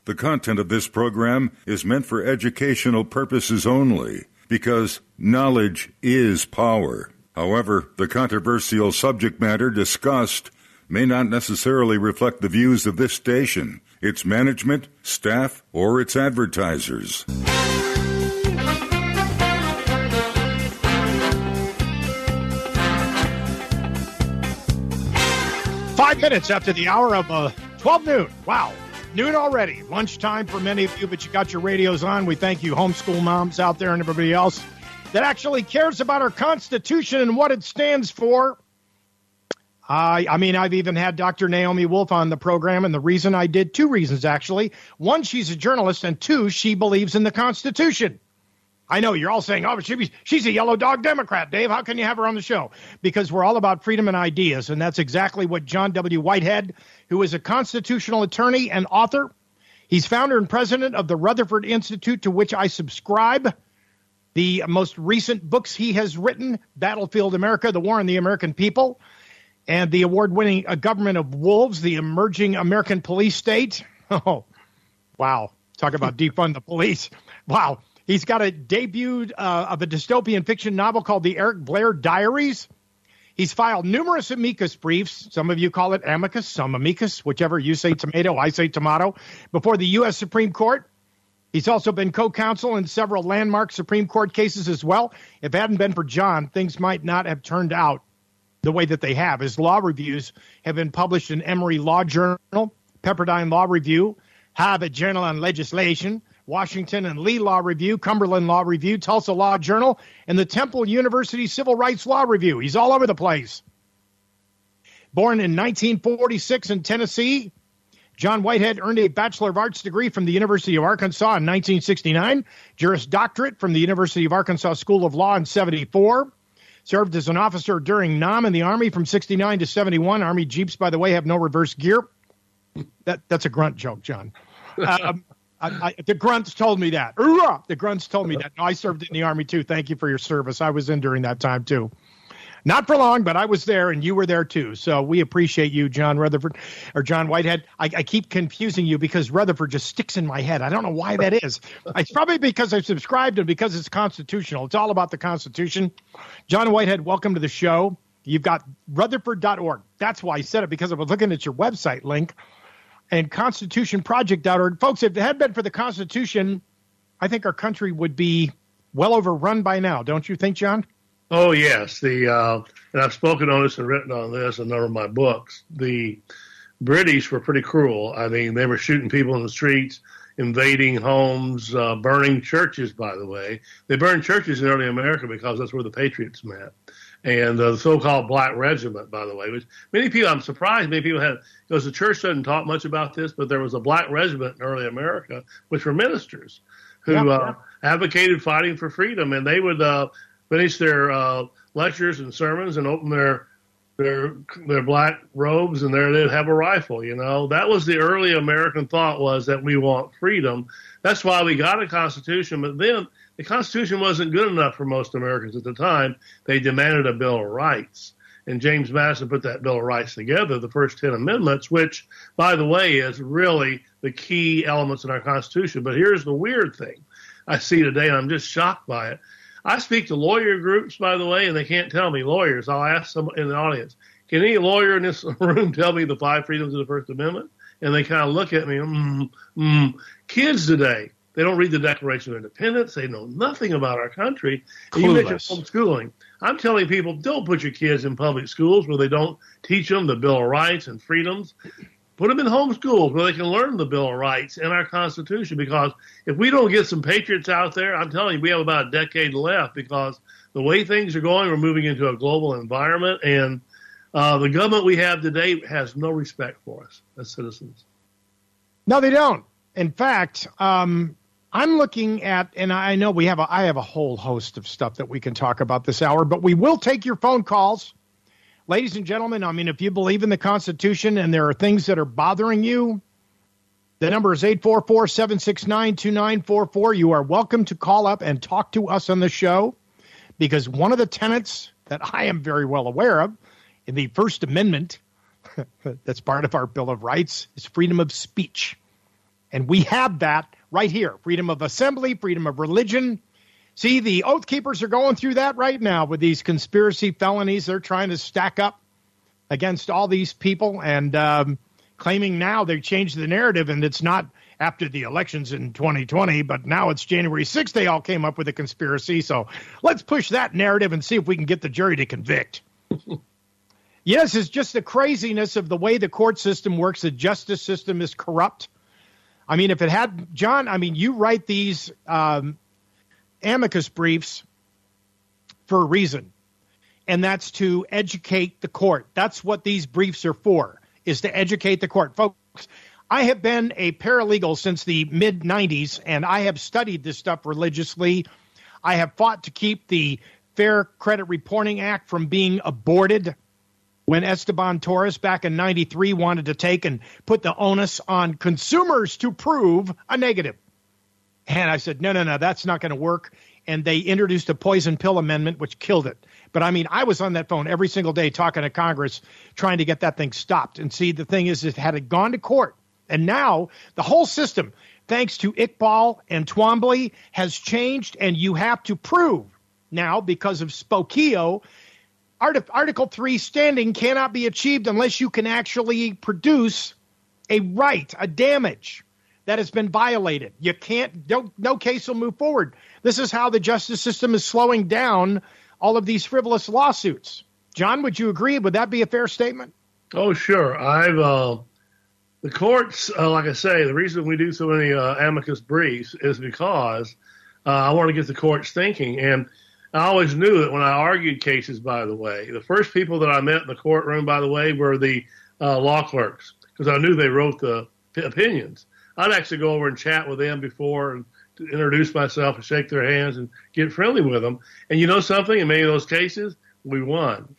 The content of this program is meant for educational purposes only, because knowledge is power. However, the controversial subject matter discussed may not necessarily reflect the views of this station, its management, staff, or its advertisers. 5 minutes after the hour of 12 noon. Wow. Noon already. Lunchtime for many of you, but you got your radios on. We thank you, homeschool moms out there and everybody else that actually cares about our Constitution and what it stands for. I mean, I've even had Dr. Naomi Wolf on the program, and the reason I did, two reasons, actually. One, she's a journalist, and two, she believes in the Constitution. I know you're all saying, oh, she's a yellow dog Democrat, Dave. How can you have her on the show? Because we're all about freedom and ideas, and that's exactly what John W. Whitehead, who is a constitutional attorney and author, he's founder and president of the Rutherford Institute, to which I subscribe. The most recent books he has written, Battlefield America, The War on the American People, and the award-winning Government of Wolves, the Emerging American Police State. Oh, wow. Talk about defund the police. Wow. He's got a debut of a dystopian fiction novel called The Eric Blair Diaries. He's filed numerous amicus briefs. Some of you call it amicus, some amicus, whichever. You say tomato, I say tomato, before the U.S. Supreme Court. He's also been co-counsel in several landmark Supreme Court cases as well. If it hadn't been for John, things might not have turned out the way that they have. His law reviews have been published in Emory Law Journal, Pepperdine Law Review, Harvard Journal on Legislation, Washington and Lee Law Review, Cumberland Law Review, Tulsa Law Journal, and the Temple University Civil Rights Law Review. He's all over the place. Born in 1946 in Tennessee, John Whitehead earned a Bachelor of Arts degree from the University of Arkansas in 1969, Juris Doctorate from the University of Arkansas School of Law in 74, served as an officer during Nam in the Army from 69 to 71. Army Jeeps, by the way, have no reverse gear. That's a grunt joke, John. The grunts told me that. The grunts told me that. No, I served in the Army, too. Thank you for your service. I was in during that time, too. Not for long, but I was there, and you were there, too. So we appreciate you, John Rutherford, or John Whitehead. I keep confusing you because Rutherford just sticks in my head. I don't know why that is. It's probably because I've subscribed and because it's constitutional. It's all about the Constitution. John Whitehead, welcome to the show. You've got Rutherford.org. That's why I said it, because I was looking at your website link. And ConstitutionProject.org. Folks, if it had been for the Constitution, I think our country would be well overrun by now. Don't you think, John? Oh, yes. And I've spoken on this and written on this in a number of my books. The British were pretty cruel. I mean, they were shooting people in the streets, invading homes, burning churches, by the way. They burned churches in early America because that's where the Patriots met. And the so-called Black Regiment, by the way, which many people, I'm surprised many people had, because the church doesn't talk much about this, but there was a Black Regiment in early America, which were ministers who advocated fighting for freedom. And they would finish their lectures and sermons and open their black robes, and there they'd have a rifle, you know. That was the early American thought, was that we want freedom. That's why we got a Constitution, but then the Constitution wasn't good enough for most Americans at the time. They demanded a Bill of Rights. And James Madison put that Bill of Rights together, the first 10 amendments, which, by the way, is really the key elements in our Constitution. But here's the weird thing I see today, and I'm just shocked by it. I speak to lawyer groups, by the way, and they can't tell me, lawyers. I'll ask someone in the audience, can any lawyer in this room tell me the 5 freedoms of the First Amendment? And they kind of look at me, Kids today, they don't read the Declaration of Independence. They know nothing about our country. And you mentioned homeschooling. I'm telling people, don't put your kids in public schools where they don't teach them the Bill of Rights and freedoms. Put them in homeschools where they can learn the Bill of Rights and our Constitution, because if we don't get some patriots out there, I'm telling you, we have about a decade left, because the way things are going, we're moving into a global environment, and the government we have today has no respect for us as citizens. No, they don't. In fact, I'm looking at, and I know I have a whole host of stuff that we can talk about this hour, but we will take your phone calls. Ladies and gentlemen, I mean, if you believe in the Constitution and there are things that are bothering you, the number is 844-769-2944. You are welcome to call up and talk to us on the show, because one of the tenets that I am very well aware of in the First Amendment, that's part of our Bill of Rights, is freedom of speech. And we have that right here. Freedom of assembly, freedom of religion. See, the Oath Keepers are going through that right now with these conspiracy felonies. They're trying to stack up against all these people and claiming now they changed the narrative, and it's not after the elections in 2020, but now it's January 6th. They all came up with a conspiracy. So let's push that narrative and see if we can get the jury to convict. Yes, it's just the craziness of the way the court system works. The justice system is corrupt. I mean, if it had, John, I mean, you write these amicus briefs for a reason, and that's to educate the court. That's what these briefs are for, is to educate the court. Folks, I have been a paralegal since the mid-'90s, and I have studied this stuff religiously. I have fought to keep the Fair Credit Reporting Act from being aborted when Esteban Torres back in 93 wanted to take and put the onus on consumers to prove a negative. And I said, no, that's not going to work. And they introduced a poison pill amendment, which killed it. But, I mean, I was on that phone every single day talking to Congress, trying to get that thing stopped. And see, the thing is, had it gone to court, and now the whole system, thanks to Iqbal and Twombly, has changed, and you have to prove now, because of Spokio, Article 3 standing cannot be achieved unless you can actually produce a right, a damage that has been violated. You can't, no case will move forward. This is how the justice system is slowing down all of these frivolous lawsuits. John, would you agree? Would that be a fair statement? Oh, sure. The courts, like I say, the reason we do so many amicus briefs is because I want to get the courts thinking. And I always knew that when I argued cases, by the way, the first people that I met in the courtroom, by the way, were the law clerks, because I knew they wrote the opinions. I'd actually go over and chat with them before and to introduce myself and shake their hands and get friendly with them. And you know something? In many of those cases, we won.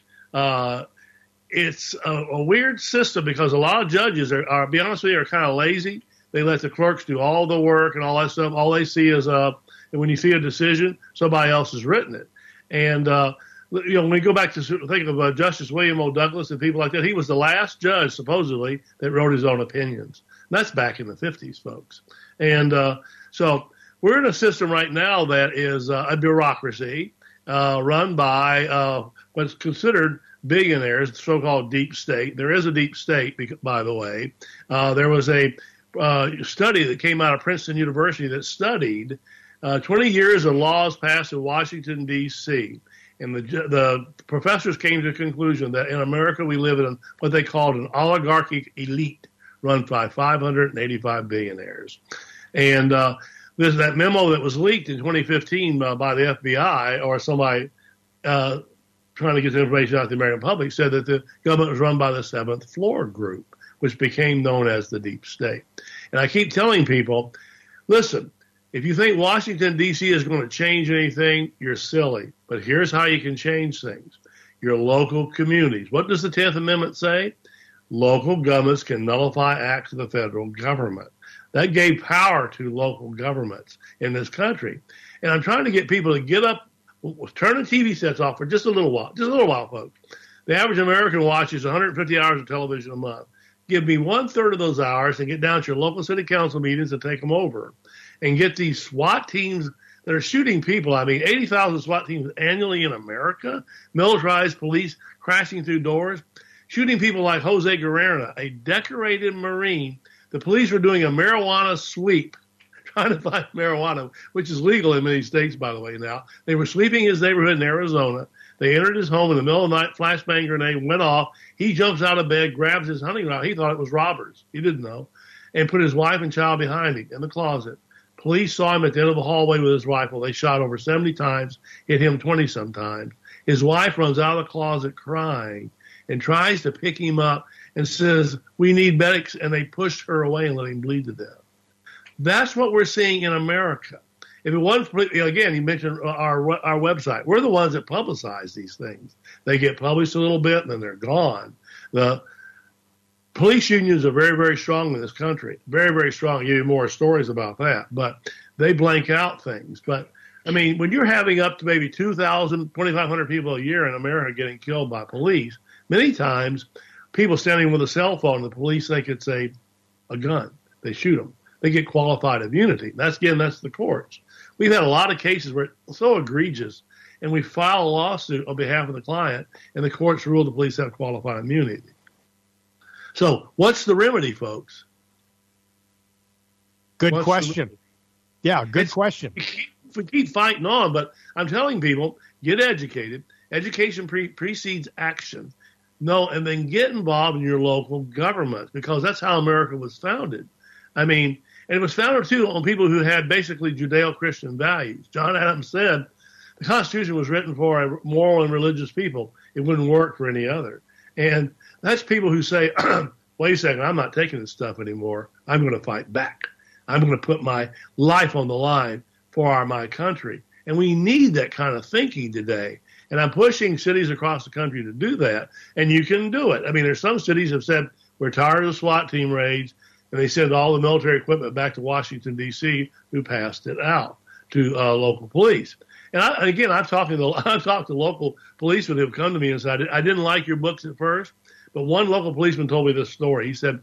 It's a weird system because a lot of judges are be honest with you, are kind of lazy. They let the clerks do all the work and all that stuff. All they see is when you see a decision, somebody else has written it. And when we go back to think of Justice William O. Douglas and people like that, he was the last judge supposedly that wrote his own opinions. And that's back in the 50s, folks. And so we're in a system right now that is a bureaucracy run by what's considered billionaires, the so-called deep state. There is a deep state, by the way. There was a study that came out of Princeton University that studied 20 years of laws passed in Washington, D.C., and the professors came to the conclusion that in America we live in what they called an oligarchic elite run by 585 billionaires. And there's that memo that was leaked in 2015 by the FBI or somebody trying to get the information out to the American public said that the government was run by the Seventh Floor Group, which became known as the Deep State. And I keep telling people, listen, if you think Washington, D.C. is going to change anything, you're silly. But here's how you can change things. Your local communities. What does the 10th Amendment say? Local governments can nullify acts of the federal government. That gave power to local governments in this country. And I'm trying to get people to get up, turn the TV sets off for just a little while. Just a little while, folks. The average American watches 150 hours of television a month. Give me 1/3 of those hours and get down to your local city council meetings and take them over. And get these SWAT teams that are shooting people. I mean, 80,000 SWAT teams annually in America, militarized police crashing through doors, shooting people like Jose Guerrero, a decorated Marine. The police were doing a marijuana sweep, trying to find marijuana, which is legal in many states, by the way, now. They were sweeping his neighborhood in Arizona. They entered his home in the middle of the night, flashbang grenade went off. He jumps out of bed, grabs his hunting rifle. He thought it was robbers. He didn't know. And put his wife and child behind him in the closet. Police saw him at the end of the hallway with his rifle. They shot over 70 times, hit him 20-some times. His wife runs out of the closet crying and tries to pick him up and says, "We need medics," and they pushed her away and let him bleed to death. That's what we're seeing in America. If it wasn't, again, you mentioned our website. We're the ones that publicize these things. They get published a little bit and then they're gone. The police unions are very, very strong in this country. Very, very strong. I'll give you more stories about that. But they blank out things. But, I mean, when you're having up to maybe 2,000, 2,500 people a year in America getting killed by police, many times people standing with a cell phone, the police think it's a gun. They shoot them. they get qualified immunity. That's the courts. We've had a lot of cases where it's so egregious, and we file a lawsuit on behalf of the client, and the courts rule the police have qualified immunity. So what's the remedy, folks? Good question. Yeah, good question. We keep fighting on, but I'm telling people, get educated. Education precedes action. No, and then get involved in your local government, because that's how America was founded. I mean, and it was founded, too, on people who had basically Judeo-Christian values. John Adams said the Constitution was written for moral and religious people. It wouldn't work for any other. And that's people who say, wait a second, I'm not taking this stuff anymore. I'm going to fight back. I'm going to put my life on the line for my country. And we need that kind of thinking today. And I'm pushing cities across the country to do that, and you can do it. I mean, there's some cities have said, we're tired of the SWAT team raids, and they send all the military equipment back to Washington, D.C., who passed it out to local police. And I've talked to local policemen who have come to me and said, I didn't like your books at first, but one local policeman told me this story. He said,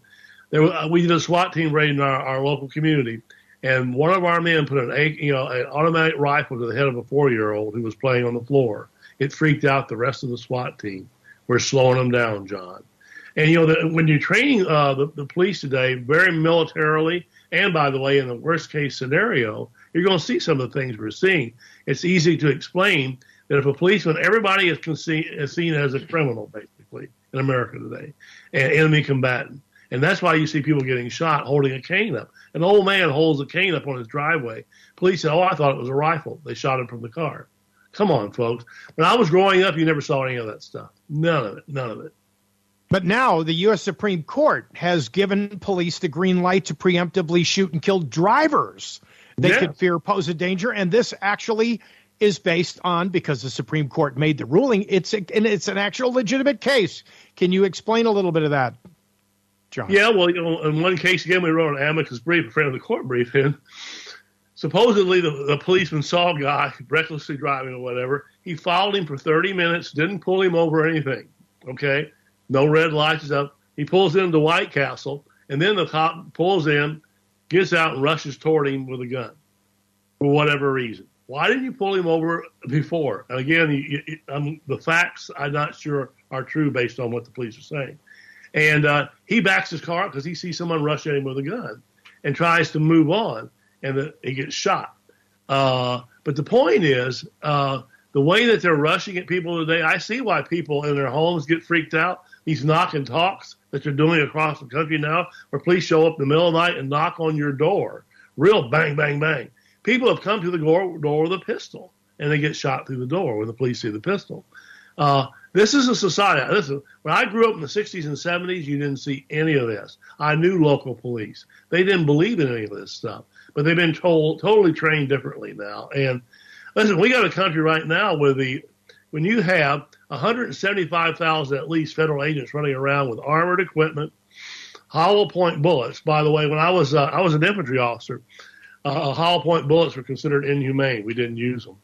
we did a SWAT team raid in our local community, and one of our men put an automatic rifle to the head of a 4-year-old who was playing on the floor. It freaked out the rest of the SWAT team. We're slowing them down, John. And, when you're training the police today very militarily, and, by the way, in the worst-case scenario, you're going to see some of the things we're seeing. It's easy to explain that if a policeman, everybody is seen as a criminal, basically, in America today, an enemy combatant. And that's why you see people getting shot holding a cane up. An old man holds a cane up on his driveway. Police say, I thought it was a rifle. They shot him from the car. Come on, folks. When I was growing up, you never saw any of that stuff. None of it. But now the U.S. Supreme Court has given police the green light to preemptively shoot and kill drivers they could fear pose a danger. And this actually is based on, because the Supreme Court made the ruling, it's an actual legitimate case. Can you explain a little bit of that, John? Yeah, well, in one case, again, we wrote an amicus brief, a friend of the court brief in. Supposedly, the policeman saw a guy recklessly driving or whatever. He followed him for 30 minutes, didn't pull him over or anything, okay? No red lights up. He pulls into White Castle, and then the cop pulls in, gets out, and rushes toward him with a gun for whatever reason. Why didn't you pull him over before? And again, the facts, I'm not sure, are true based on what the police are saying. And he backs his car up because he sees someone rush at him with a gun and tries to move on. And he gets shot. But the point is, the way that they're rushing at people today, I see why people in their homes get freaked out. These knock and talks that they're doing across the country now, where police show up in the middle of the night and knock on your door. Real bang, bang, bang. People have come to the door with a pistol, and they get shot through the door when the police see the pistol. This is a society. When I grew up in the 60s and 70s, you didn't see any of this. I knew local police. They didn't believe in any of this stuff. But they've been totally trained differently now. And listen, we got a country right now where when you have 175,000 at least federal agents running around with armored equipment, hollow point bullets. By the way, when I was an infantry officer, hollow point bullets were considered inhumane. We didn't use them.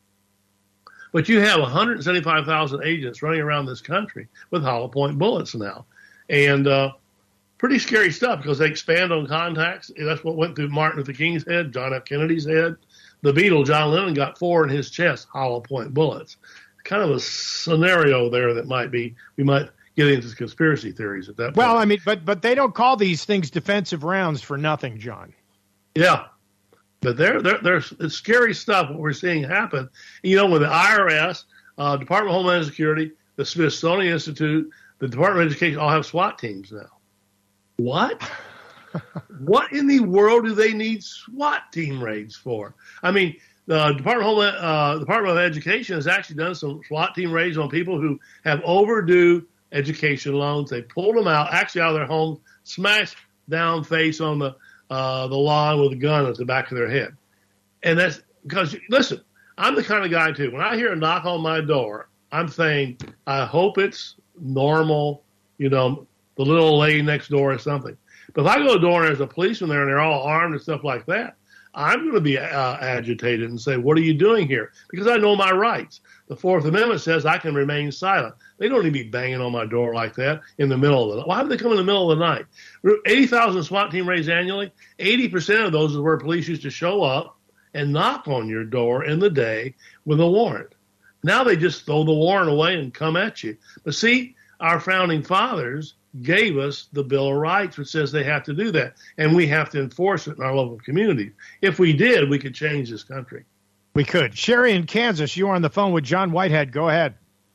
But you have 175,000 agents running around this country with hollow point bullets now. And pretty scary stuff, because they expand on contacts. That's what went through Martin Luther King's head, John F. Kennedy's head. The Beatle, John Lennon, got 4 in his chest, hollow point bullets. Kind of a scenario there that we might get into conspiracy theories at that point. Well, I mean, but they don't call these things defensive rounds for nothing, John. Yeah. But it's scary stuff what we're seeing happen. With the IRS, Department of Homeland Security, the Smithsonian Institute, the Department of Education all have SWAT teams now. What? What in the world do they need SWAT team raids for? I mean, the Department of Education has actually done some SWAT team raids on people who have overdue education loans. They pulled them out of their homes, smashed down face on the lawn with a gun at the back of their head. And that's because, listen, I'm the kind of guy, too. When I hear a knock on my door, I'm saying, I hope it's normal, the little lady next door or something. But if I go to the door and there's a policeman there and they're all armed and stuff like that, I'm going to be agitated and say, what are you doing here? Because I know my rights. The Fourth Amendment says I can remain silent. They don't need to be banging on my door like that in the middle of the night. Why would they come in the middle of the night? 80,000 SWAT team raids annually. 80% of those is where police used to show up and knock on your door in the day with a warrant. Now they just throw the warrant away and come at you. But see, our founding fathers gave us the Bill of Rights, which says they have to do that. And we have to enforce it in our local communities. If we did, we could change this country. We could. Sherry in Kansas, you are on the phone with John Whitehead. Go ahead.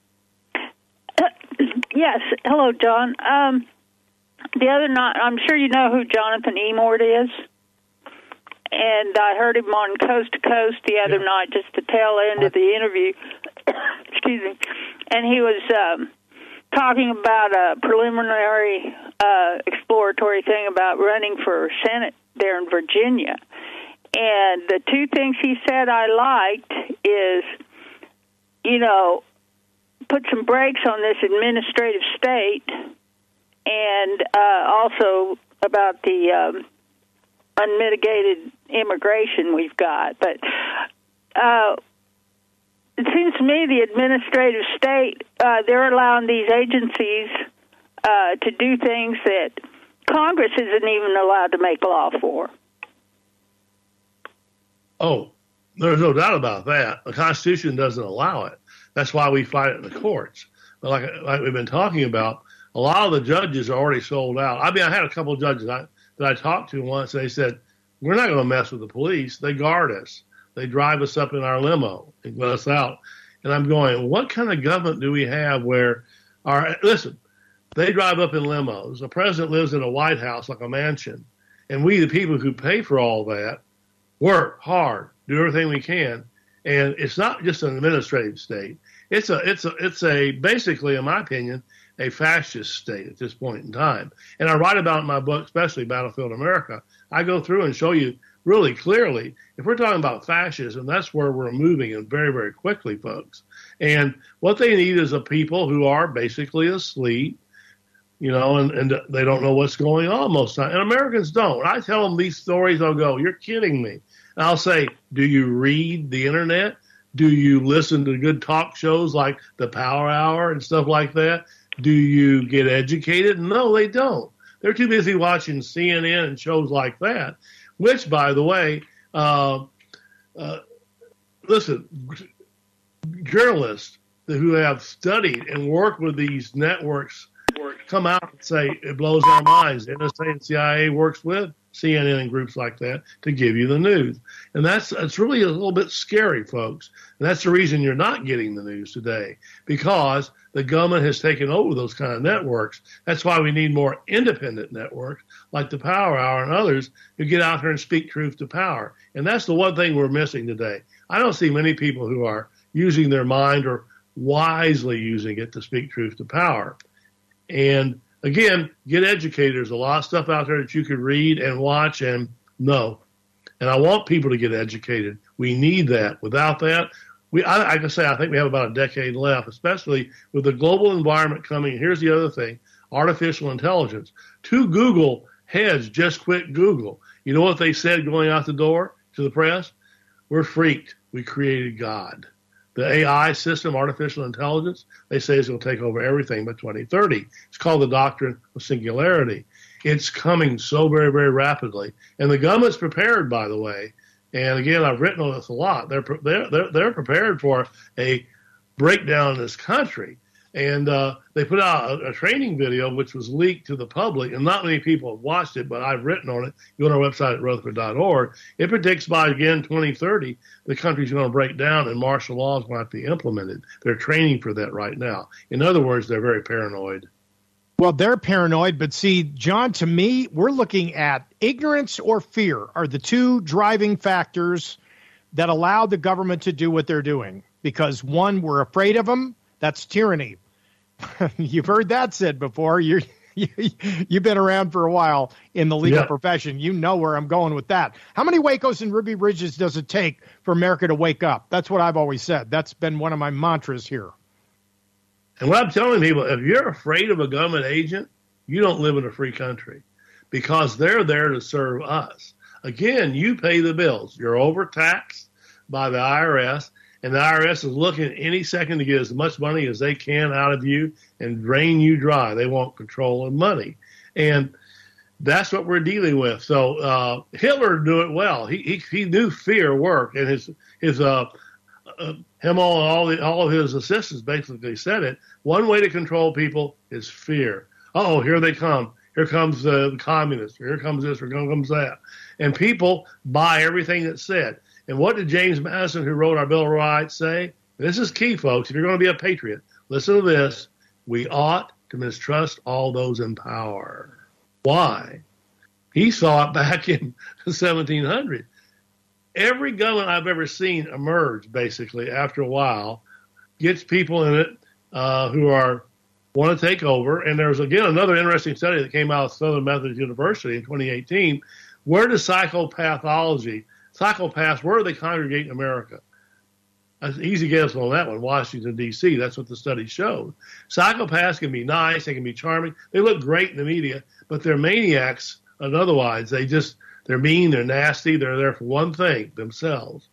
Yes. Hello, John. The other night, I'm sure you know who Jonathan Emord is. And I heard him on Coast to Coast the other night, just the tail end of the interview. Excuse me. And he was talking about a preliminary exploratory thing about running for Senate there in Virginia. And the two things he said I liked is, put some brakes on this administrative state, and also about the unmitigated immigration we've got. But it seems to me the administrative state, they're allowing these agencies to do things that Congress isn't even allowed to make law for. Oh, there's no doubt about that. The Constitution doesn't allow it. That's why we fight it in the courts. But like we've been talking about, a lot of the judges are already sold out. I mean, I had a couple of judges that I talked to once. They said, we're not going to mess with the police. They guard us. They drive us up in our limo and let us out. And I'm going, what kind of government do we have where listen, they drive up in limos. The president lives in a White House like a mansion. And we, the people who pay for all that, work hard, do everything we can. And it's not just an administrative state. It's a basically, in my opinion, a fascist state at this point in time. And I write about in my book, especially Battlefield America, I go through and show you really clearly, if we're talking about fascism, that's where we're moving and very, very quickly, folks. And what they need is a people who are basically asleep, and they don't know what's going on most of the time. And Americans don't. When I tell them these stories, they'll go, you're kidding me. And I'll say, do you read the internet? Do you listen to good talk shows like the Power Hour and stuff like that? Do you get educated? No, they don't. They're too busy watching CNN and shows like that, which, by the way, listen, journalists who have studied and worked with these networks come out and say it blows our minds. The NSA and CIA works with CNN and groups like that to give you the news. And it's really a little bit scary, folks. And that's the reason you're not getting the news today, because the government has taken over those kind of networks. That's why we need more independent networks like the Power Hour and others who get out there and speak truth to power. And that's the one thing we're missing today. I don't see many people who are using their mind or wisely using it to speak truth to power. And again, get educated. There's a lot of stuff out there that you could read and watch and know. And I want people to get educated. We need that. Without that, I can say I think we have about a decade left, especially with the global environment coming. Here's the other thing, artificial intelligence. 2 Google heads just quit Google. You know what they said going out the door to the press? We're freaked. We created God. The AI system, artificial intelligence, they say is going to take over everything by 2030. It's called the doctrine of singularity. It's coming so very, very rapidly. And the government's prepared, by the way. And again, I've written on this a lot. They're prepared for a breakdown in this country. And they put out a training video which was leaked to the public, and not many people have watched it, but I've written on it. Go to our website at Rutherford.org. It predicts by, again, 2030, the country's going to break down and martial law is going to have to be implemented. They're training for that right now. In other words, they're very paranoid. Well, they're paranoid, but see, John, to me, we're looking at ignorance or fear are the two driving factors that allow the government to do what they're doing. Because one, we're afraid of them. That's tyranny. You've heard that said before. You've been around for a while in the legal profession. You know where I'm going with that. How many Wacos and Ruby Ridges does it take for America to wake up? That's what I've always said. That's been one of my mantras here. And what I'm telling people, if you're afraid of a government agent, you don't live in a free country, because they're there to serve us. Again, you pay the bills. You're overtaxed by the IRS, and the IRS is looking any second to get as much money as they can out of you and drain you dry. They want control and money. And that's what we're dealing with. So Hitler knew it well. He knew fear worked, and him and all of his assistants basically said it. One way to control people is fear. Oh, here they come. Here comes the communists. Here comes this. Here comes that. And people buy everything that's said. And what did James Madison, who wrote our Bill of Rights, say? This is key, folks. If you're going to be a patriot, listen to this. We ought to mistrust all those in power. Why? He saw it back in 1700. Every government I've ever seen emerge, basically, after a while, gets people in it who want to take over. And there's, again, another interesting study that came out of Southern Methodist University in 2018. Where does psychopaths, where do they congregate in America? That's an easy guess on that one, Washington, D.C. That's what the study showed. Psychopaths can be nice. They can be charming. They look great in the media, but they're maniacs and otherwise. They're mean, they're nasty, they're there for one thing, themselves.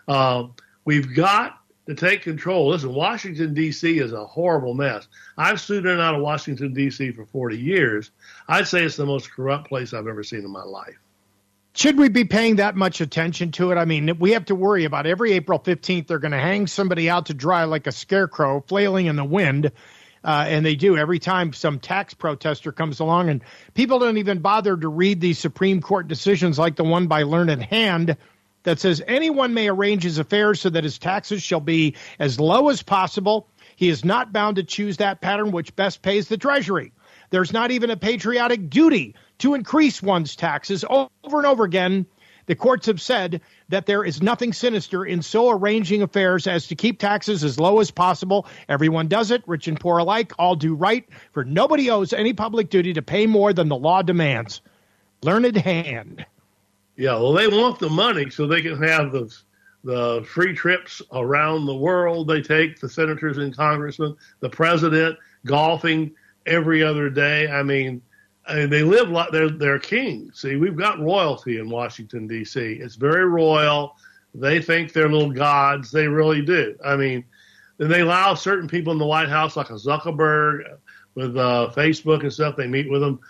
We've got to take control. Listen, Washington, D.C. is a horrible mess. I've stood in and out of Washington, D.C. for 40 years. I'd say it's the most corrupt place I've ever seen in my life. Should we be paying that much attention to it? I mean, we have to worry about every April 15th, they're going to hang somebody out to dry like a scarecrow, flailing in the wind. And they do every time some tax protester comes along, and people don't even bother to read these Supreme Court decisions like the one by Learned Hand that says anyone may arrange his affairs so that his taxes shall be as low as possible. He is not bound to choose that pattern which best pays the Treasury. There's not even a patriotic duty to increase one's taxes. Over and over again, the courts have said that there is nothing sinister in so arranging affairs as to keep taxes as low as possible. Everyone does it, rich and poor alike, all do right, for nobody owes any public duty to pay more than the law demands. Learned Hand. Yeah, well, they want the money so they can have the free trips around the world they take, the senators and congressmen, the president, golfing every other day. I mean, they live like they're kings. See, we've got royalty in Washington, D.C. It's very royal. They think they're little gods. They really do. I mean, and they allow certain people in the White House, like a Zuckerberg with Facebook and stuff, they meet with them.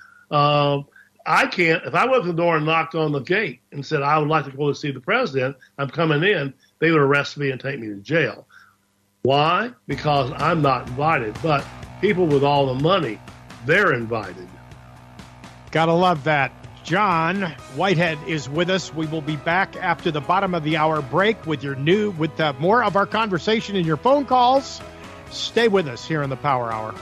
I can't, if I went to the door and knocked on the gate and said, I would like to go to see the president, I'm coming in, they would arrest me and take me to jail. Why? Because I'm not invited. But people with all the money, they're invited. Gotta love that. John Whitehead is with us. We will be back after the bottom of the hour break with more of our conversation and your phone calls. Stay with us here in the Power Hour.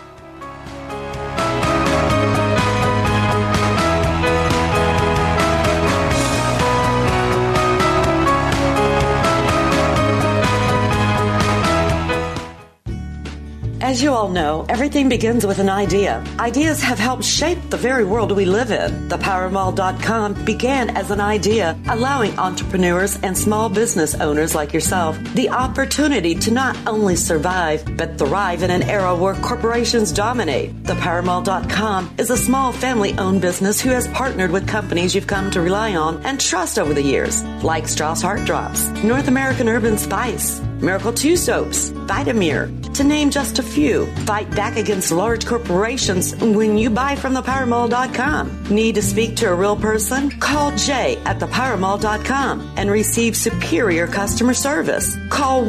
As you all know, everything begins with an idea. Ideas have helped shape the very world we live in. ThePowerMall.com began as an idea, allowing entrepreneurs and small business owners like yourself the opportunity to not only survive, but thrive in an era where corporations dominate. ThePowerMall.com is a small family-owned business who has partnered with companies you've come to rely on and trust over the years, like Strauss Heart Drops, North American Urban Spice, Miracle 2 Soaps, Vitamir, to name just a few. Fight back against large corporations when you buy from ThePowerMall.com. Need to speak to a real person? Call Jay at ThePowerMall.com and receive superior customer service. Call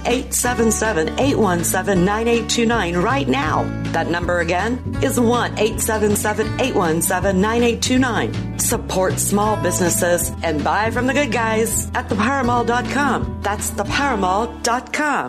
1-877-817-9829 right now. That number again is 1-877-817-9829. Support small businesses and buy from the good guys at ThePowerMall.com. That's ThePowerMall.com.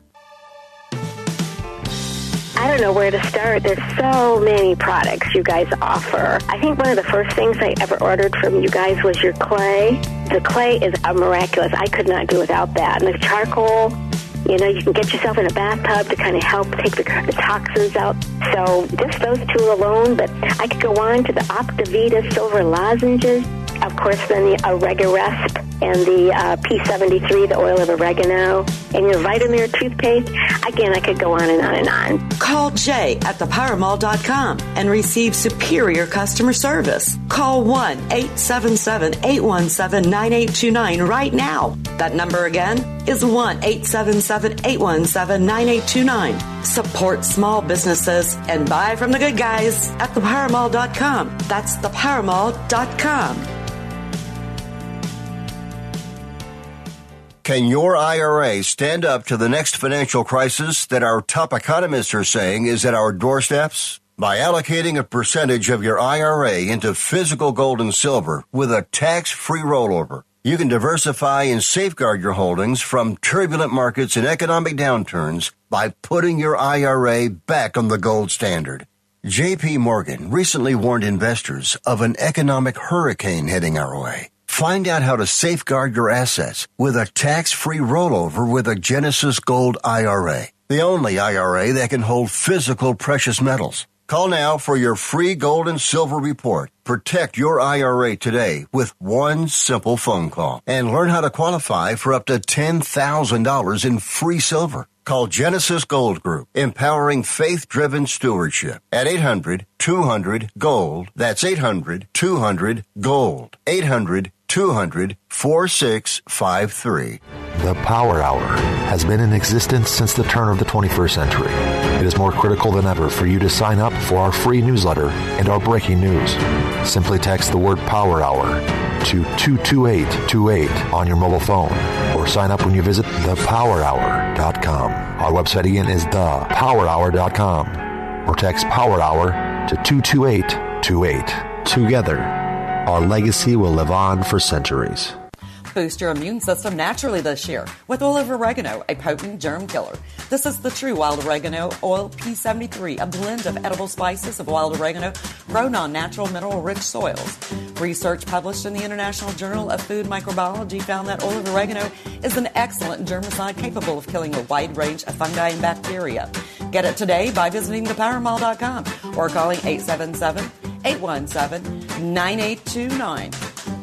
I don't know where to start. There's so many products you guys offer. I think one of the first things I ever ordered from you guys was your clay. The clay is miraculous. I could not do without that. And the charcoal, you know, you can get yourself in a bathtub to kind of help take the toxins out. So just those two alone, but I could go on to the Optavita silver lozenges. Of course, then the Oregarest and the P73, the oil of oregano, and your Vitamir toothpaste. Again, I could go on and on and on. Call Jay at thepowermall.com and receive superior customer service. Call 1-877-817-9829 right now. That number again is 1-877-817-9829. Support small businesses and buy from the good guys at thepowermall.com. That's thepowermall.com. Can your IRA stand up to the next financial crisis that our top economists are saying is at our doorsteps? By allocating a percentage of your IRA into physical gold and silver with a tax-free rollover, you can diversify and safeguard your holdings from turbulent markets and economic downturns by putting your IRA back on the gold standard. J.P. Morgan recently warned investors of an economic hurricane heading our way. Find out how to safeguard your assets with a tax-free rollover with a Genesis Gold IRA, the only IRA that can hold physical precious metals. Call now for your free gold and silver report. Protect your IRA today with one simple phone call and learn how to qualify for up to $10,000 in free silver. Call Genesis Gold Group, empowering faith-driven stewardship at 800-200-GOLD. That's 800-200-GOLD. 800-200-4653. The Power Hour has been in existence since the turn of the 21st century. It is more critical than ever for you to sign up for our free newsletter and our breaking news. Simply text the word Power Hour to 22828 on your mobile phone or sign up when you visit thepowerhour.com. Our website again is thepowerhour.com or text Power Hour to 22828. Together, our legacy will live on for centuries. Boost your immune system naturally this year with oil of oregano, a potent germ killer. This is the true wild oregano oil P73, a blend of edible spices of wild oregano grown on natural mineral-rich soils. Research published in the International Journal of Food Microbiology found that oil of oregano is an excellent germicide capable of killing a wide range of fungi and bacteria. Get it today by visiting thepowermall.com or calling 877-817-9829.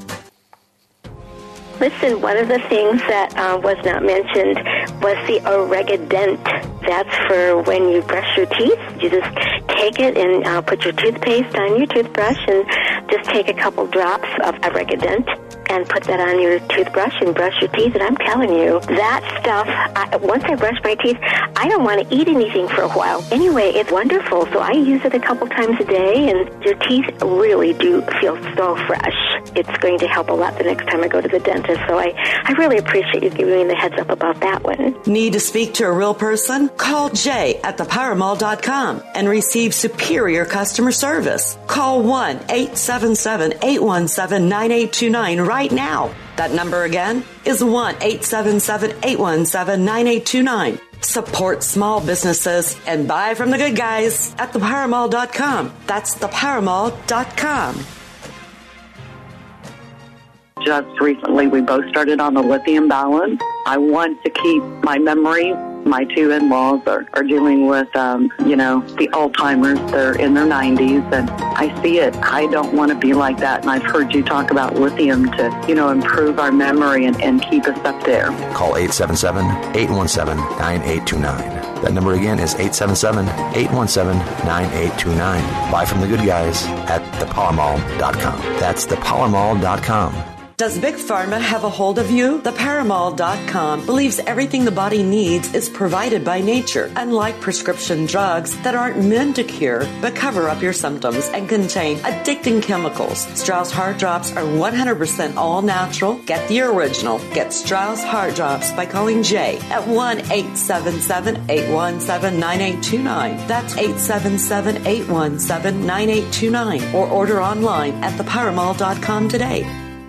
Listen, one of the things that was not mentioned was the Oregadent. That's for when you brush your teeth. You just take it and put your toothpaste on your toothbrush and just take a couple drops of Oregadent and put that on your toothbrush and brush your teeth. And I'm telling you, that stuff, once I brush my teeth, I don't want to eat anything for a while. Anyway, it's wonderful. So I use it a couple times a day, and your teeth really do feel so fresh. It's going to help a lot the next time I go to the dentist. So I really appreciate you giving me the heads up about that one. Need to speak to a real person? Call Jay at thepowermall.com and receive superior customer service. Call 1-877-817-9829 right now. That number again is 1-877-817-9829. Support small businesses and buy from the good guys at thepowermall.com. That's thepowermall.com. Just recently, we both started on the lithium balance. I want to keep my memory. My two in-laws are dealing with, the Alzheimer's. They're in their 90s, and I see it. I don't want to be like that, and I've heard you talk about lithium to, improve our memory and keep us up there. Call 877-817-9829. That number again is 877-817-9829. Buy from the good guys at thepowermall.com. That's thepowermall.com. Does Big Pharma have a hold of you? ThePowermall.com believes everything the body needs is provided by nature, unlike prescription drugs that aren't meant to cure but cover up your symptoms and contain addicting chemicals. Strauss Heart Drops are 100% all natural. Get the original. Get Strauss Heart Drops by calling Jay at 1-877-817-9829. That's 877-817-9829. Or order online at thepowermall.com today.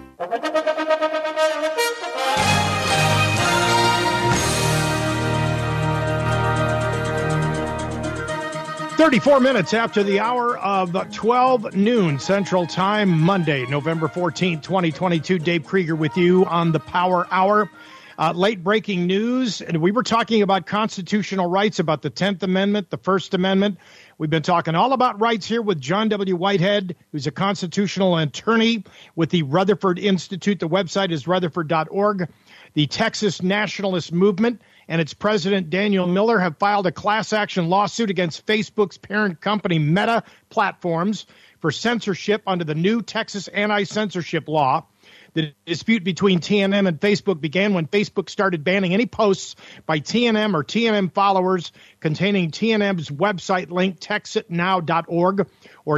34 minutes after the hour of 12 noon Central Time, Monday, November 14th, 2022. Dave Krieger with you on the Power Hour. Late breaking news. And we were talking about constitutional rights, about the 10th Amendment, the First Amendment. We've been talking all about rights here with John W. Whitehead, who's a constitutional attorney with the Rutherford Institute. The website is rutherford.org. The Texas Nationalist Movement and its president, Daniel Miller, have filed a class action lawsuit against Facebook's parent company, Meta Platforms, for censorship under the new Texas anti-censorship law. The dispute between TNM and Facebook began when Facebook started banning any posts by TNM or TNM followers containing TNM's website link, texitnow.org, or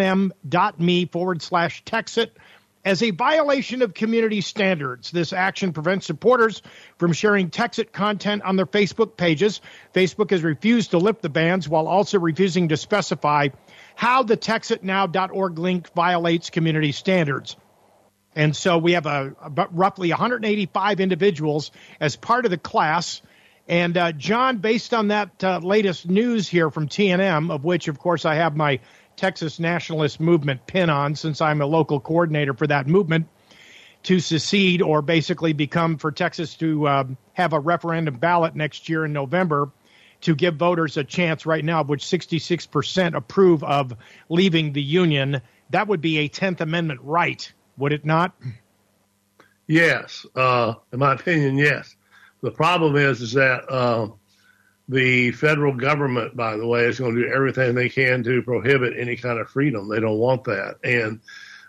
tnm.me/Texit, as a violation of community standards. This action prevents supporters from sharing Texit content on their Facebook pages. Facebook has refused to lift the bans while also refusing to specify how the texitnow.org link violates community standards. And so we have roughly 185 individuals as part of the class. And, John, based on that latest news here from TNM, of which, of course, I have my Texas Nationalist Movement pin on since I'm a local coordinator for that movement, to secede or basically become for Texas to have a referendum ballot next year in November to give voters a chance right now, of which 66% approve of leaving the union. That would be a 10th Amendment right, would it not? Yes. In my opinion, yes. The problem is that the federal government, by the way, is going to do everything they can to prohibit any kind of freedom. They don't want that. And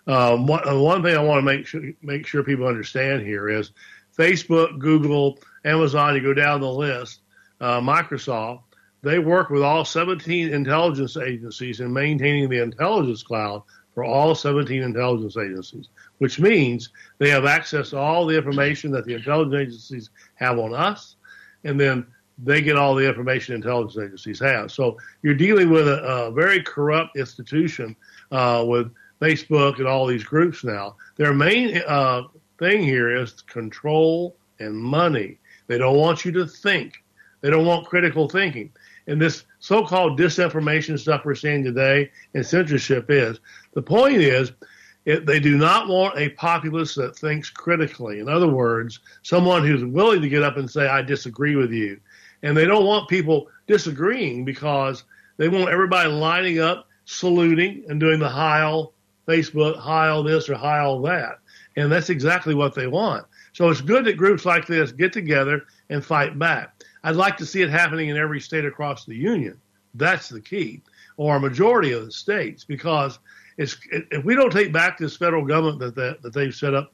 one thing I want to make sure people understand here is Facebook, Google, Amazon, you go down the list, Microsoft, they work with all 17 intelligence agencies in maintaining the intelligence cloud for all 17 intelligence agencies, which means they have access to all the information that the intelligence agencies have on us, and then they get all the information intelligence agencies have. So you're dealing with a very corrupt institution with Facebook and all these groups now. Their main thing here is control and money. They don't want you to think. They don't want critical thinking. And this so-called disinformation stuff we're seeing today and censorship is, the point is, they do not want a populace that thinks critically. In other words, someone who's willing to get up and say, I disagree with you. And they don't want people disagreeing because they want everybody lining up, saluting, and doing the Heil Facebook, Heil this or Heil that. And that's exactly what they want. So it's good that groups like this get together and fight back. I'd like to see it happening in every state across the union. That's the key, or a majority of the states, because if we don't take back this federal government that they've set up,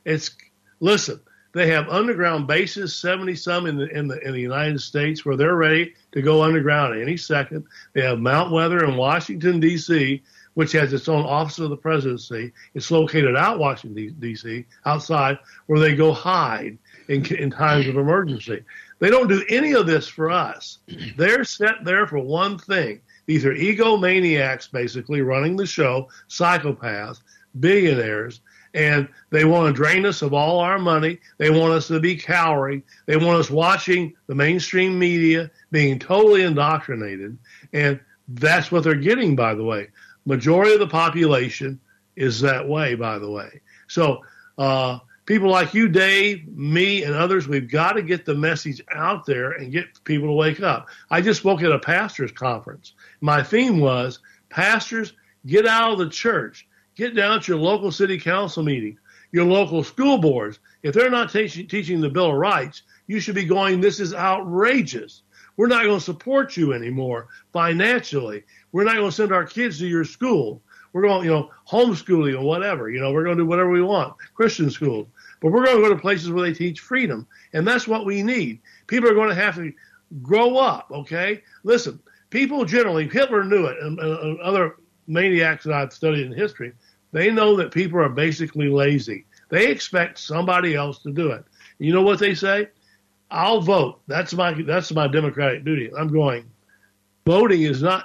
listen. They have underground bases, 70-some in the United States, where they're ready to go underground any second. They have Mount Weather in Washington, D.C., which has its own office of the presidency. It's located out Washington, D.C., outside, where they go hide in times of emergency. They don't do any of this for us. They're set there for one thing. These are egomaniacs, basically, running the show, psychopaths, billionaires, and they want to drain us of all our money. They want us to be cowering. They want us watching the mainstream media, being totally indoctrinated, and that's what they're getting, by the way. Majority of the population is that way, by the way. So people like you, Dave, me, and others, we've got to get the message out there and get people to wake up. I just spoke at a pastor's conference. My theme was, pastors, get out of the church. Get down to your local city council meeting, your local school boards. If they're not teaching the Bill of Rights, you should be going, this is outrageous. We're not going to support you anymore financially. We're not going to send our kids to your school. We're going, homeschooling or whatever. We're going to do whatever we want, Christian schools. But we're going to go to places where they teach freedom, and that's what we need. People are going to have to grow up, okay? Listen, people generally, Hitler knew it, and other maniacs that I've studied in history, they know that people are basically lazy. They expect somebody else to do it. You know what they say? I'll vote. That's my democratic duty. I'm going, voting is not,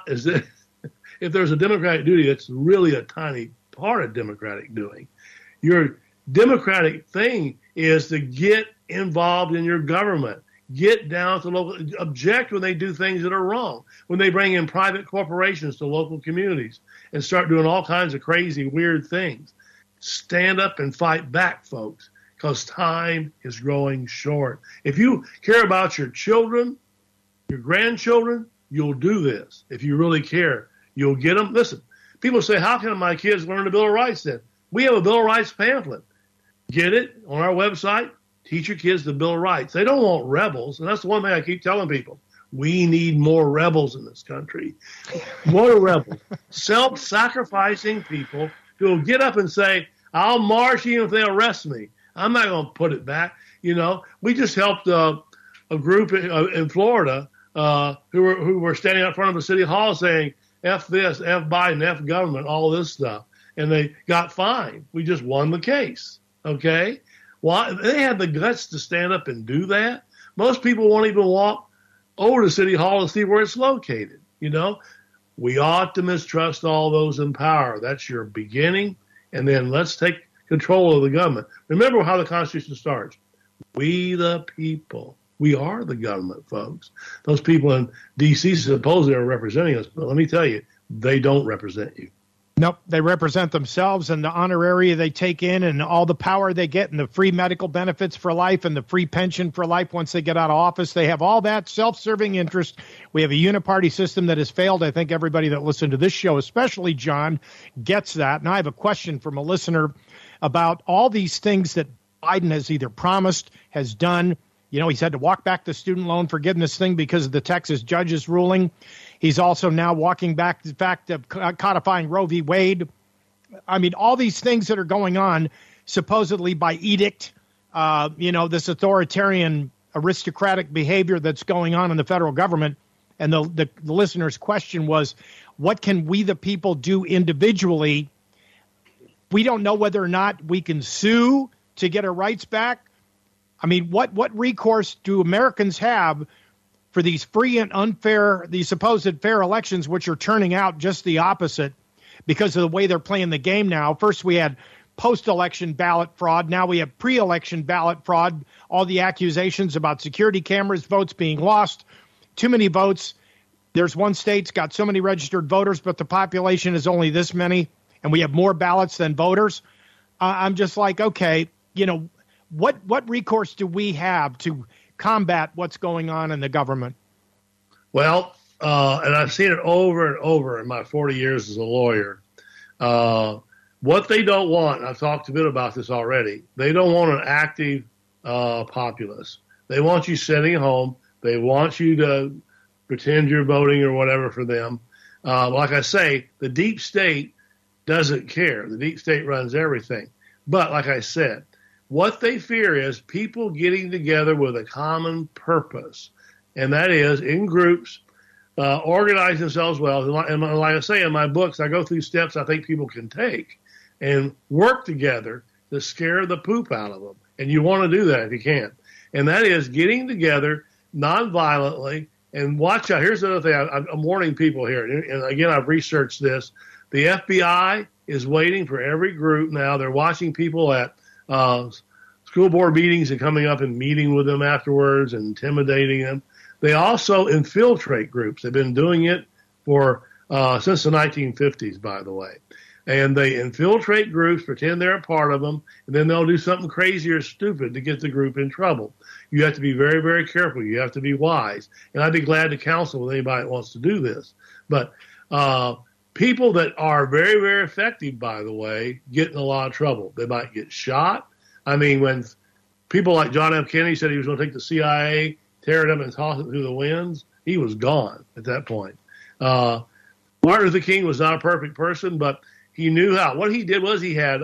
if there's a democratic duty, it's really a tiny part of democratic doing. Your democratic thing is to get involved in your government. Get down to local, object when they do things that are wrong, when they bring in private corporations to local communities and start doing all kinds of crazy, weird things. Stand up and fight back, folks, because time is growing short. If you care about your children, your grandchildren, you'll do this. If you really care, you'll get them. Listen, people say, how can my kids learn the Bill of Rights then? We have a Bill of Rights pamphlet. Get it on our website. Teach your kids the Bill of Rights. They don't want rebels. And that's the one thing I keep telling people. We need more rebels in this country. More rebels. Self-sacrificing people who will get up and say, I'll march even if they arrest me. I'm not going to put it back. You know, we just helped a group in Florida who were standing out front of the city hall saying, F this, F Biden, F government, all this stuff. And they got fined. We just won the case. Okay? Why? They had the guts to stand up and do that. Most people won't even walk over to City Hall to see where it's located. You know, we ought to mistrust all those in power. That's your beginning. And then let's take control of the government. Remember how the Constitution starts. We the people. We are the government, folks. Those people in D.C. supposedly are representing us, but let me tell you, they don't represent you. Nope, they represent themselves and the honoraria they take in and all the power they get and the free medical benefits for life and the free pension for life once they get out of office. They have all that self-serving interest. We have a uniparty system that has failed. I think everybody that listened to this show, especially John, gets that. And I have a question from a listener about all these things that Biden has either promised, has done. You know, he's had to walk back the student loan forgiveness thing because of the Texas judge's ruling. He's also now walking back the fact of codifying Roe v. Wade. I mean, all these things that are going on supposedly by edict, this authoritarian aristocratic behavior that's going on in the federal government. And the listener's question was, what can we, the people, do individually? We don't know whether or not we can sue to get our rights back. I mean, what recourse do Americans have for these free and unfair, these supposed fair elections, which are turning out just the opposite because of the way they're playing the game now? First, we had post-election ballot fraud. Now we have pre-election ballot fraud, all the accusations about security cameras, votes being lost, too many votes. There's one state's got so many registered voters, but the population is only this many, and we have more ballots than voters. I'm just like, okay, what recourse do we have to combat what's going on in the government? Well, and I've seen it over and over in my 40 years as a lawyer. What they don't want, I've talked a bit about this already, they don't want an active populace. They want you sitting at home. They want you to pretend you're voting or whatever for them. Like I say, the deep state doesn't care. The deep state runs everything. But like I said, what they fear is people getting together with a common purpose, and that is in groups, organize themselves well. And like I say in my books, I go through steps I think people can take and work together to scare the poop out of them. And you want to do that if you can. And that is getting together nonviolently. And watch out. Here's another thing. I'm warning people here. And again, I've researched this. The FBI is waiting for every group now. They're watching people at school board meetings and coming up and meeting with them afterwards and intimidating them. They also infiltrate groups. They've been doing it for since the 1950s, by the way. And they infiltrate groups, pretend they're a part of them, and then they'll do something crazy or stupid to get the group in trouble. You have to be very, very careful. You have to be wise. And I'd be glad to counsel with anybody that wants to do this. But people that are very, very effective, by the way, get in a lot of trouble. They might get shot. I mean, when people like John F. Kennedy said he was going to take the CIA, tear it up and toss it through the winds, he was gone at that point. Martin Luther King was not a perfect person, but he knew how. What he did was he had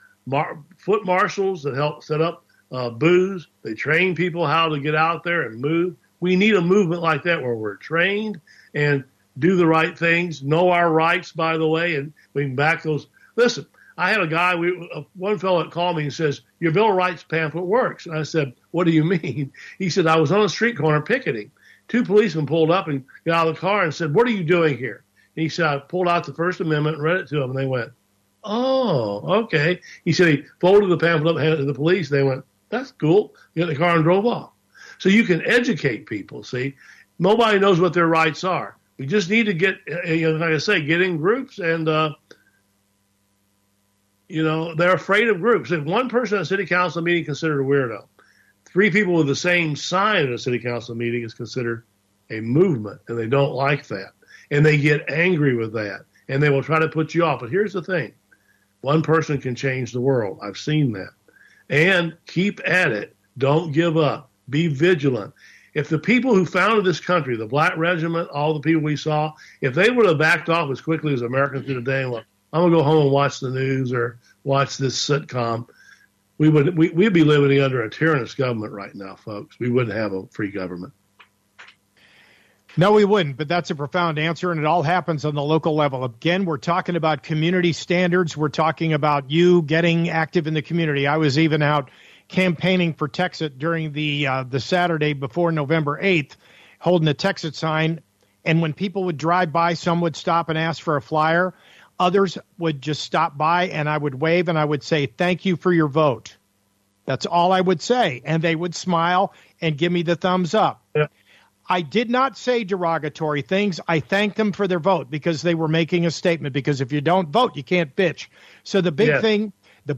foot marshals that helped set up booths. They trained people how to get out there and move. We need a movement like that where we're trained and do the right things, know our rights, by the way, and we can back those. Listen, I had a guy, one fellow that called me and says, your Bill of Rights pamphlet works. And I said, what do you mean? He said, I was on a street corner picketing. 2 policemen pulled up and got out of the car and said, what are you doing here? And he said, I pulled out the First Amendment and read it to them. And they went, oh, okay. He said he folded the pamphlet up and handed it to the police. They went, that's cool. He got in the car and drove off. So you can educate people, see. Nobody knows what their rights are. We just need to get, like I say, get in groups and, they're afraid of groups. If one person at a city council meeting is considered a weirdo, 3 people with the same sign at a city council meeting is considered a movement, and they don't like that. And they get angry with that, and they will try to put you off. But here's the thing. One person can change the world. I've seen that. And keep at it. Don't give up. Be vigilant. If the people who founded this country, the Black Regiment, all the people we saw, if they would have backed off as quickly as Americans do today and look, I'm going to go home and watch the news or watch this sitcom, we'd be living under a tyrannous government right now, folks. We wouldn't have a free government. No, we wouldn't, but that's a profound answer, and it all happens on the local level. Again, we're talking about community standards. We're talking about you getting active in the community. I was even out campaigning for Texas during the Saturday before November 8th, holding a Texas sign, and when people would drive by, some would stop and ask for a flyer. Others would just stop by, and I would wave, and I would say, thank you for your vote. That's all I would say, and they would smile and give me the thumbs up. Yeah. I did not say derogatory things. I thanked them for their vote because they were making a statement, because if you don't vote, you can't bitch. So the big thing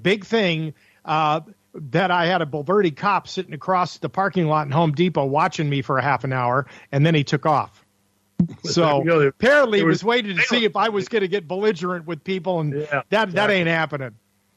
that I had a Bulverde cop sitting across the parking lot in Home Depot watching me for a half an hour, and then he took off. So apparently he was waiting to see if I was going to get belligerent with people, and that ain't happening.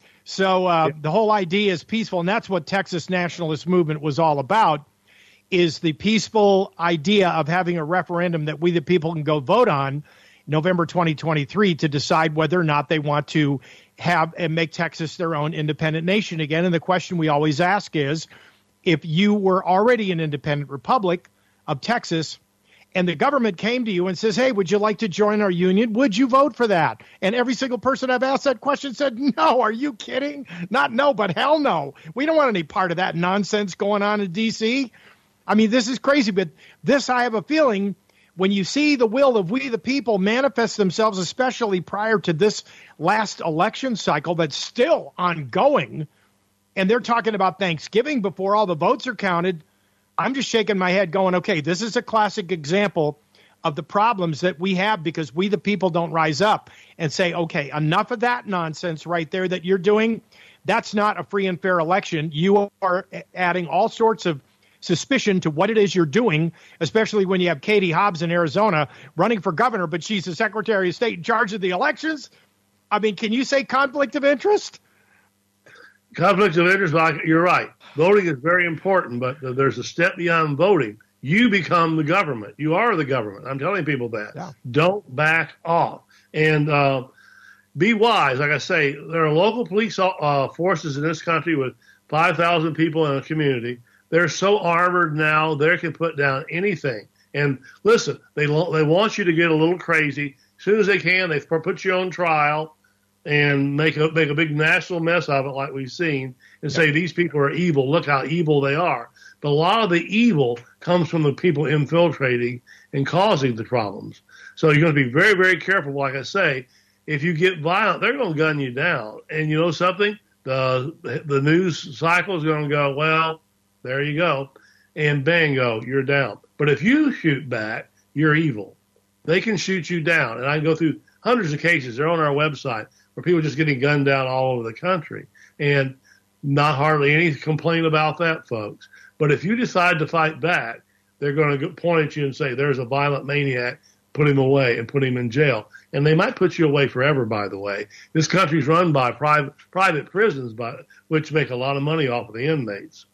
So the whole idea is peaceful, and that's what Texas nationalist movement was all about, is the peaceful idea of having a referendum that we the people can go vote on November 2023 to decide whether or not they want to have and make Texas their own independent nation again. And the question we always ask is, if you were already an independent republic of Texas and the government came to you and says, hey, would you like to join our union? Would you vote for that? And every single person I've asked that question said, no, are you kidding? Not no, but hell no. We don't want any part of that nonsense going on in D.C. I mean, this is crazy, but this, I have a feeling, when you see the will of we the people manifest themselves, especially prior to this last election cycle that's still ongoing, and they're talking about Thanksgiving before all the votes are counted, I'm just shaking my head going, okay, this is a classic example of the problems that we have because we the people don't rise up and say, okay, enough of that nonsense right there that you're doing. That's not a free and fair election. You are adding all sorts of suspicion to what it is you're doing, especially when you have Katie Hobbs in Arizona running for governor, but she's the Secretary of State in charge of the elections. I mean, can you say conflict of interest? Conflict of interest, you're right. Voting is very important, but there's a step beyond voting. You become the government. You are the government. I'm telling people that. Yeah. Don't back off. And be wise. Like I say, there are local police forces in this country with 5,000 people in a community. They're so armored now, they can put down anything. And listen, they want you to get a little crazy. As soon as they can, they put you on trial and make a big national mess of it like we've seen and say these people are evil. Look how evil they are. But a lot of the evil comes from the people infiltrating and causing the problems. So you're going to be very, very careful. Like I say, if you get violent, they're going to gun you down. And you know something? The news cycle is going to go, well, there you go. And bingo, you're down. But if you shoot back, you're evil. They can shoot you down. And I can go through hundreds of cases. They're on our website where people are just getting gunned down all over the country. And not hardly any complaint about that, folks. But if you decide to fight back, they're going to point at you and say, there's a violent maniac, put him away and put him in jail. And they might put you away forever, by the way. This country's run by private prisons, which make a lot of money off of the inmates.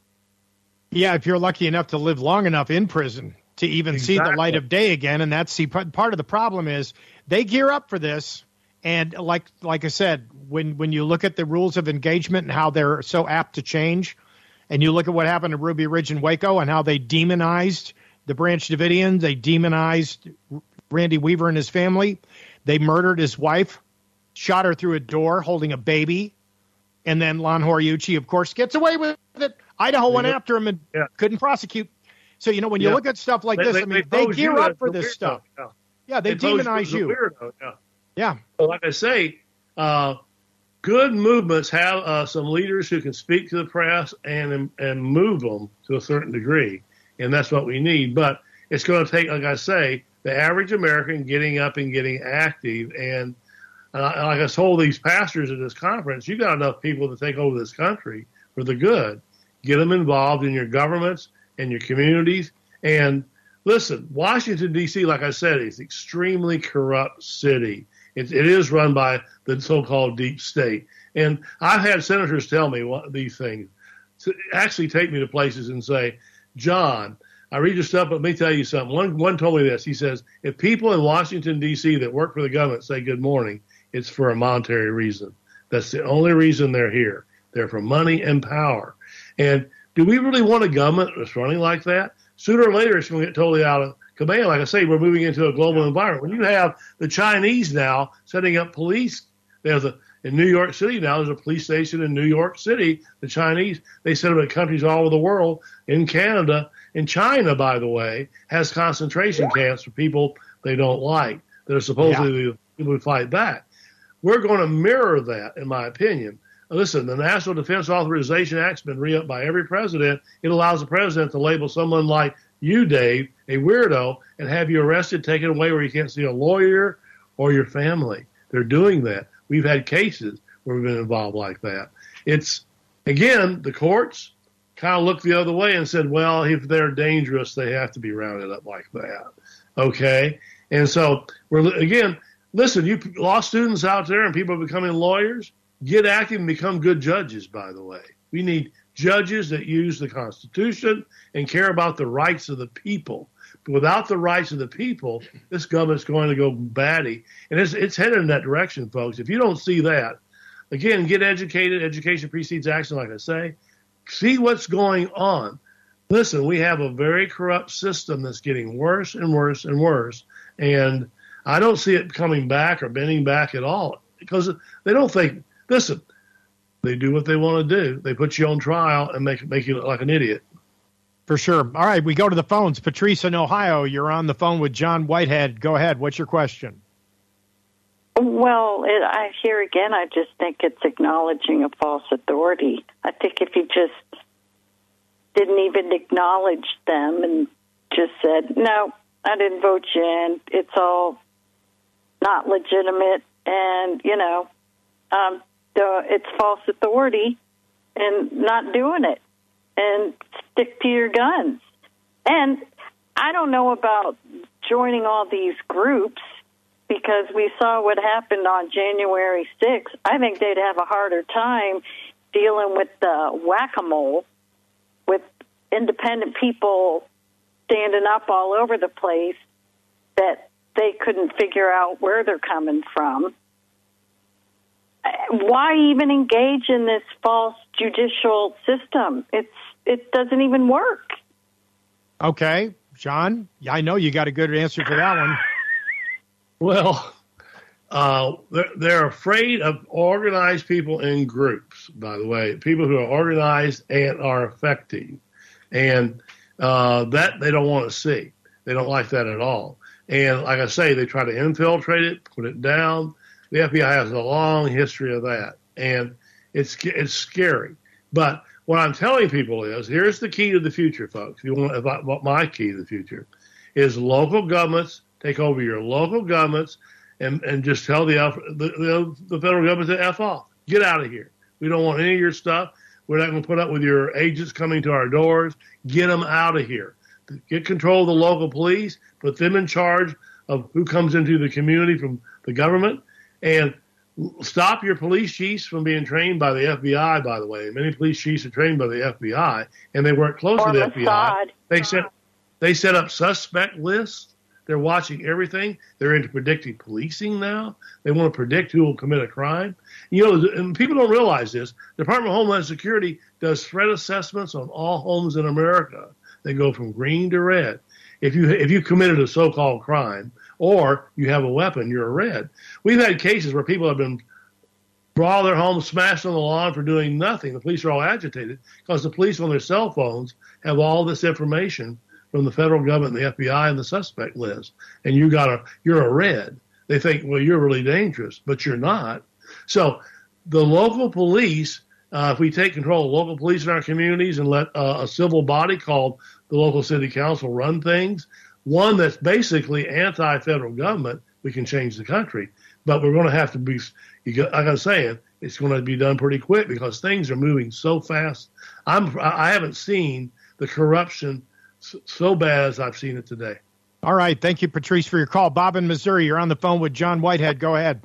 Yeah, if you're lucky enough to live long enough in prison to even see the light of day again. And that's part of the problem is they gear up for this. And like I said, when you look at the rules of engagement and how they're so apt to change, and you look at what happened to Ruby Ridge and Waco and how they demonized the Branch Davidians, they demonized Randy Weaver and his family. They murdered his wife, shot her through a door holding a baby. And then Lon Horiuchi, of course, gets away with it. Idaho went after him and couldn't prosecute. So, when you look at stuff like this, I mean, they gear up for this stuff. Yeah, they demonize you. Yeah. But like I say, good movements have some leaders who can speak to the press and move them to a certain degree. And that's what we need. But it's going to take, like I say, the average American getting up and getting active. And like I told these pastors at this conference, you got enough people to take over this country for the good. Get them involved in your governments and your communities. And listen, Washington, D.C., like I said, is an extremely corrupt city. It is run by the so-called deep state. And I've had senators tell me these things, to actually take me to places and say, John, I read your stuff, but let me tell you something. One told me this. He says, if people in Washington, D.C. that work for the government say good morning, it's for a monetary reason. That's the only reason they're here. They're for money and power. And do we really want a government that's running like that? Sooner or later, it's going to get totally out of command. Like I say, we're moving into a global environment. When you have the Chinese now setting up police, in New York City now, there's a police station in New York City. The Chinese, they set up in countries all over the world, in Canada. And China, by the way, has concentration camps for people they don't like, that are supposedly the people who fight back. We're going to mirror that, in my opinion. Listen, the National Defense Authorization Act's been re-upped by every president. It allows the president to label someone like you, Dave, a weirdo, and have you arrested, taken away where you can't see a lawyer or your family. They're doing that. We've had cases where we've been involved like that. It's, again, the courts kind of looked the other way and said, well, if they're dangerous, they have to be rounded up like that. Okay? And so, again, listen, you law students out there and people becoming lawyers, get active and become good judges, by the way. We need judges that use the Constitution and care about the rights of the people. But without the rights of the people, this government's going to go batty. And it's headed in that direction, folks. If you don't see that, again, get educated. Education precedes action, like I say. See what's going on. Listen, we have a very corrupt system that's getting worse and worse and worse. And I don't see it coming back or bending back at all, because they don't think, listen, they do what they want to do. They put you on trial and make you look like an idiot. For sure. All right, we go to the phones. Patrice in Ohio, you're on the phone with John Whitehead. Go ahead. What's your question? Well, I just think it's acknowledging a false authority. I think if you just didn't even acknowledge them and just said, no, I didn't vote you in, it's all not legitimate, and, it's false authority, and not doing it, and stick to your guns. And I don't know about joining all these groups, because we saw what happened on January 6th. I think they'd have a harder time dealing with the whack-a-mole, with independent people standing up all over the place that they couldn't figure out where they're coming from. Why even engage in this false judicial system? It doesn't even work. Okay, John, I know you got a good answer for that one. Well, they're afraid of organized people in groups, by the way, people who are organized and are effective. And that they don't want to see. They don't like that at all. And like I say, they try to infiltrate it, put it down. The FBI has a long history of that. And it's scary. But what I'm telling people is, here's the key to the future, folks. If you want my key to the future is local governments. Take over your local governments and just tell the federal government to F off. Get out of here. We don't want any of your stuff. We're not going to put up with your agents coming to our doors. Get them out of here. Get control of the local police. Put them in charge of who comes into the community from the government. And stop your police chiefs from being trained by the FBI, by the way. Many police chiefs are trained by the FBI, and they work closely with the FBI. They set up suspect lists. They're watching everything. They're into predictive policing now. They want to predict who will commit a crime. And people don't realize this. The Department of Homeland Security does threat assessments on all homes in America. They go from green to red. If you committed a so-called crime or you have a weapon, you're a red. We've had cases where people have been brought to their homes, smashed on the lawn for doing nothing. The police are all agitated because the police on their cell phones have all this information from the federal government, the FBI, and the suspect list, and you're a red. They think, well, you're really dangerous, but you're not. So the local police, if we take control of local police in our communities and let a civil body called the local city council run things, one that's basically anti-federal government, we can change the country. But we're going to have to be, like I'm saying, it's going to be done pretty quick because things are moving so fast. I haven't seen the corruption so bad as I've seen it today. All right. Thank you, Patrice, for your call. Bob in Missouri, you're on the phone with John Whitehead. Go ahead.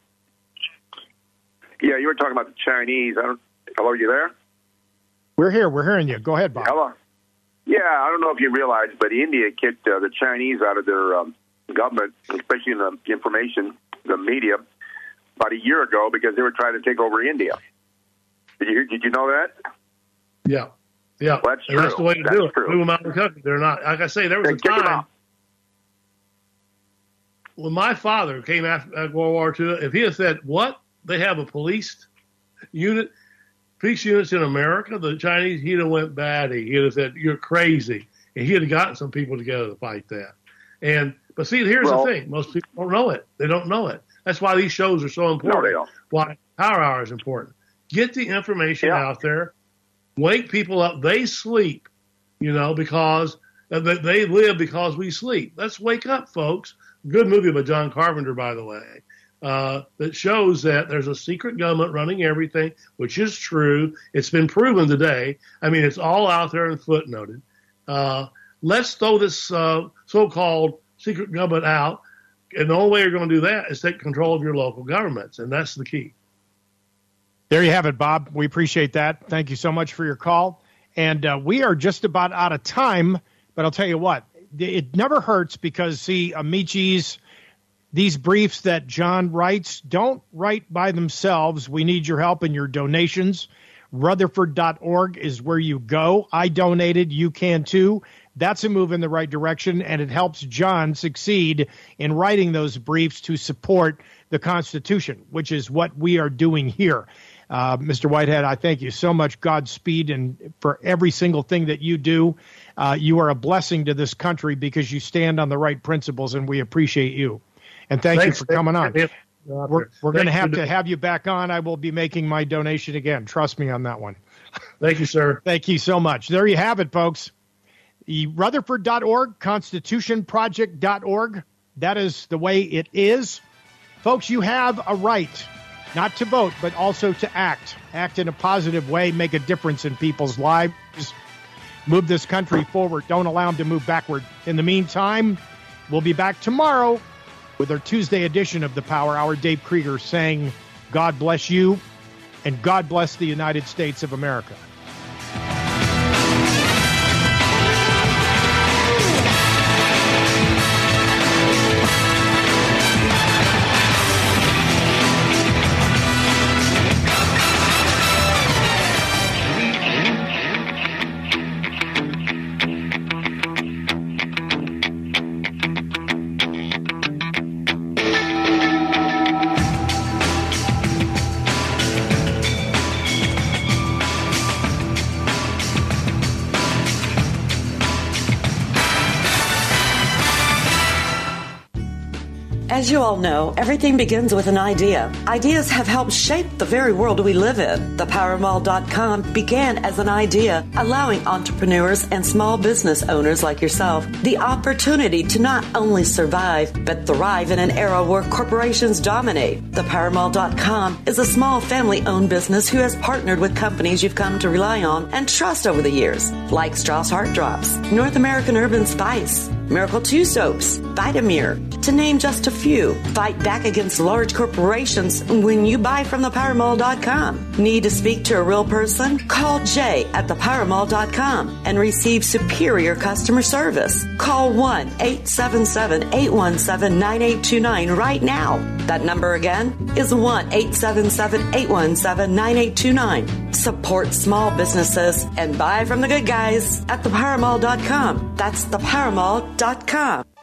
Yeah, you were talking about the Chinese. Hello, you there? We're here. We're hearing you. Go ahead, Bob. Hello. Yeah, I don't know if you realize, but India kicked the Chinese out of their government, especially in the information, the media, about a year ago because they were trying to take over India. Did you know that? Yeah. Yeah. Well, that's true. That's the way to do it. Move them out of the country. They're not. Like I say, there was a time when my father came after World War II, if he had said, what? They have a police units in America, the Chinese, he'd have went batty. He'd have said, you're crazy. And he'd have gotten some people together to fight that. But see, here's the thing. Most people don't know it. They don't know it. That's why these shows are so important. No, they don't. Why Power Hour is important. Get the information out there. Wake people up. They sleep, because they live because we sleep. Let's wake up, folks. Good movie by John Carpenter, by the way, that shows that there's a secret government running everything, which is true. It's been proven today. I mean, it's all out there and footnoted. Let's throw this so-called secret government out. And the only way you're going to do that is take control of your local governments, and that's the key. There you have it, Bob. We appreciate that. Thank you so much for your call. And we are just about out of time, but I'll tell you what, it never hurts because, see, Amicis, these briefs that John writes don't write by themselves. We need your help and your donations. Rutherford.org is where you go. I donated. You can too. That's a move in the right direction, and it helps John succeed in writing those briefs to support the Constitution, which is what we are doing here. Mr. Whitehead, I thank you so much. Godspeed, and for every single thing that you do. You are a blessing to this country because you stand on the right principles, and we appreciate you. And thank you for coming on. We're going to have you back on. I will be making my donation again. Trust me on that one. Thank you, sir. Thank you so much. There you have it, folks. The Rutherford.org, ConstitutionProject.org. That is the way it is. Folks, you have a right not to vote, but also to act. Act in a positive way. Make a difference in people's lives. Move this country forward. Don't allow them to move backward. In the meantime, we'll be back tomorrow with our Tuesday edition of the Power Hour. Dave Krieger saying, God bless you, and God bless the United States of America. As you all know, everything begins with an idea. Ideas have helped shape the very world we live in. ThePowerMall.com began as an idea, allowing entrepreneurs and small business owners like yourself the opportunity to not only survive, but thrive in an era where corporations dominate. ThePowerMall.com is a small family-owned business who has partnered with companies you've come to rely on and trust over the years, like Strauss Heart Drops, North American Urban Spice, Miracle 2 Soaps, Vitamir, to name just a few. Fight back against large corporations when you buy from ThePowerMall.com. Need to speak to a real person? Call Jay at ThePowerMall.com and receive superior customer service. Call 1-877-817-9829 right now. That number again is 1-877-817-9829. Support small businesses and buy from the good guys at ThePowerMall.com. That's ThePowerMall.com.